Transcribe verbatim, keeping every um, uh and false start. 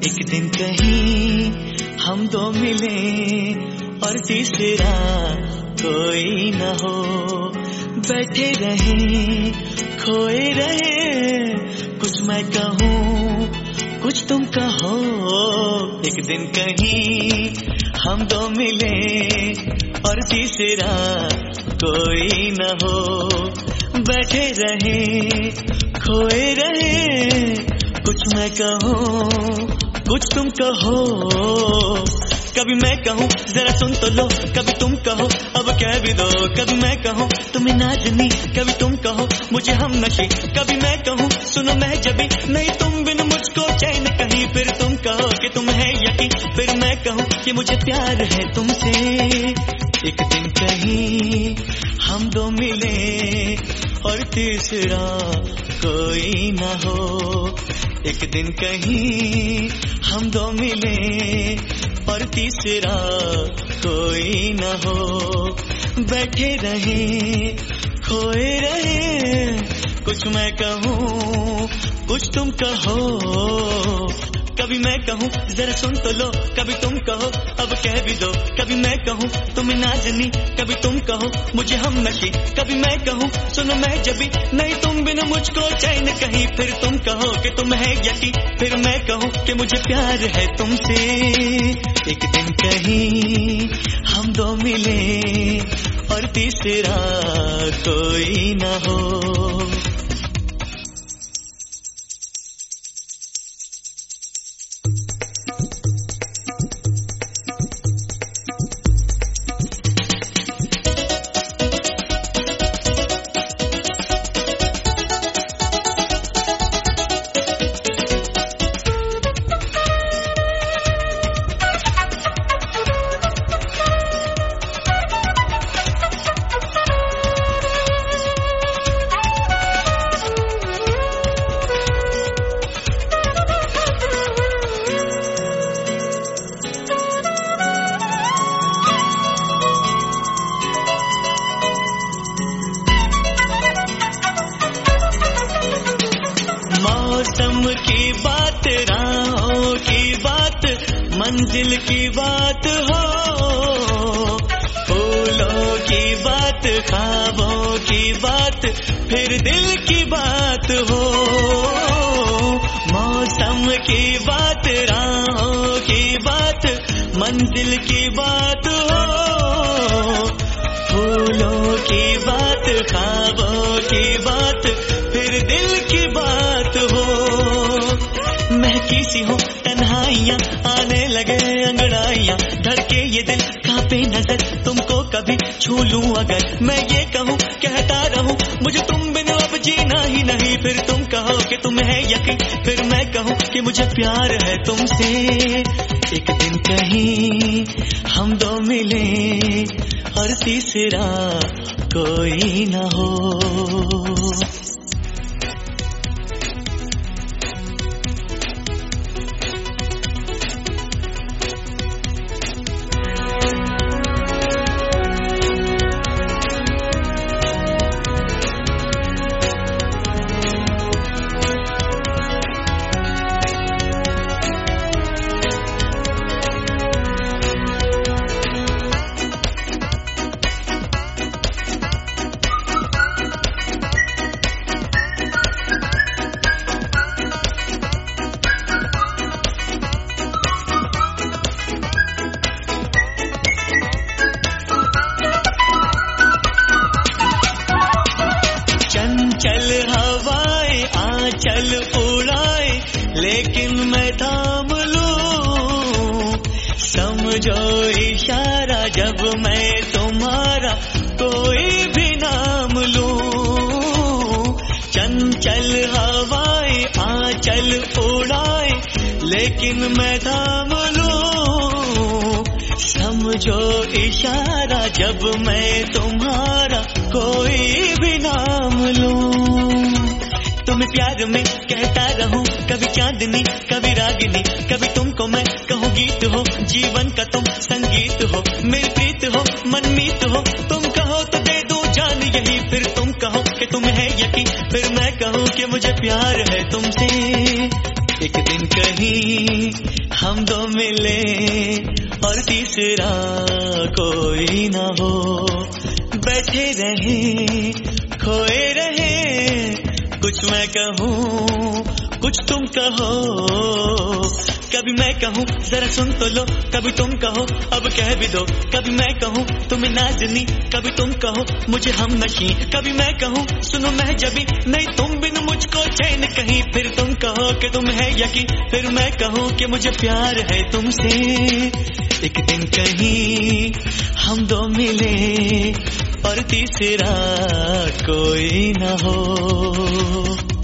एक दिन कहीं हम दो मिले और तीसरा कोई न हो, बैठे रहे खोए रहे, कुछ मैं कहूँ कुछ तुम कहो। एक दिन कहीं हम दो मिले और तीसरा कोई न हो, बैठे रहे खोए रहे, कुछ मैं कहूँ कुछ तुम कहो। कभी मैं कहूँ जरा सुन तो लो, कभी तुम कहो अब कह भी दो। कभी मैं कहूँ तुम्हें नाजनी, कभी तुम कहो मुझे हम नशी। कभी मैं कहूँ सुनो मैं जबी, नहीं तुम बिन मुझको चैन कहीं। फिर तुम कहो कि तुम है यकीन, फिर मैं कहूँ कि मुझे प्यार है तुमसे। एक दिन कहीं हम दो मिले और तीसरा कोई न हो। एक दिन कहीं हम दो मिले और तीसरा कोई न हो, बैठे रहे खोए रहे, कुछ मैं कहूँ कुछ तुम कहो। कभी मैं कहूँ जरा सुन तो लो, कभी तुम कहो अब कह भी दो। कभी मैं कहूँ तुम्हें नाजनी, कभी तुम कहो मुझे हम नशी। कभी मैं कहूँ सुनो मैं जबी, नहीं तुम बिन मुझको चैन कहीं। फिर तुम कहो कि तुम है यकी, फिर मैं कहूँ कि मुझे प्यार है तुमसे। एक दिन कहीं हम दो मिले और तीसरा कोई न हो। मौसम की बात, राहों की बात, मंजिल की बात हो, फूलों की बात, ख्वाबों की बात, फिर दिल की बात हो। मौसम की बात, राहों की बात, मंजिल की बात हो, फूलों की बात, ख्वाबों की बात, फिर दिल की बात हो। महकी सी हो तन्हाइयाँ, आने लगे अंगड़ाइयाँ, धड़के ये दिल कांपे नजर, तुमको कभी छू लूं अगर। मैं ये कहूँ कहता रहूं मुझे तुम बिन अब जीना ही नहीं। फिर तुम कहो कि तुम है यकीन, फिर मैं कहूँ कि मुझे प्यार है तुमसे। एक दिन कहीं हम दो मिले और तीसरा कोई न हो। चल हवाएं आंचल उड़ाए, लेकिन मैं थाम लूं। समझो इशारा जब मैं तुम्हारा कोई भी नाम लूं। चंचल हवाएं आंचल उड़ाए, लेकिन मैं थाम लूं। समझो इशारा जब मैं तुम्हारा कोई भी नाम लूं। तुम्हें प्यार में कहता रहूं, कभी चांदनी कभी रागिनी, कभी तुमको मैं कहूँ गीत हो, जीवन का तुम संगीत हो, मेरी प्रीत हो मनमीत हो। तुम कहो तो दे दूं जान यही, फिर तुम कहो कि तुम है यकीन, फिर मैं कहूँ कि मुझे प्यार है तुमसे। एक दिन कहीं कहीं हम दो मिले और तीसरा कोई ना हो, बैठे रहे खोए रहे, कुछ मैं कहूँ कुछ तुम कहो, कभी मैं कहूँ जरा सुन तो लो, कभी तुम कहो अब कह भी दो, कभी मैं कहूँ तुम्हें नाज़नी, कभी तुम कहो मुझे हम नशी, कभी मैं कहूँ सुनो मैं जबी, नहीं तुम बिन मुझको चैन कहीं, फिर तुम कहो कि तुम है यकीन, फिर मैं कहूँ कि मुझे प्यार है तुमसे। एक दिन कहीं हम दो मिले और तीसरा कोई न हो।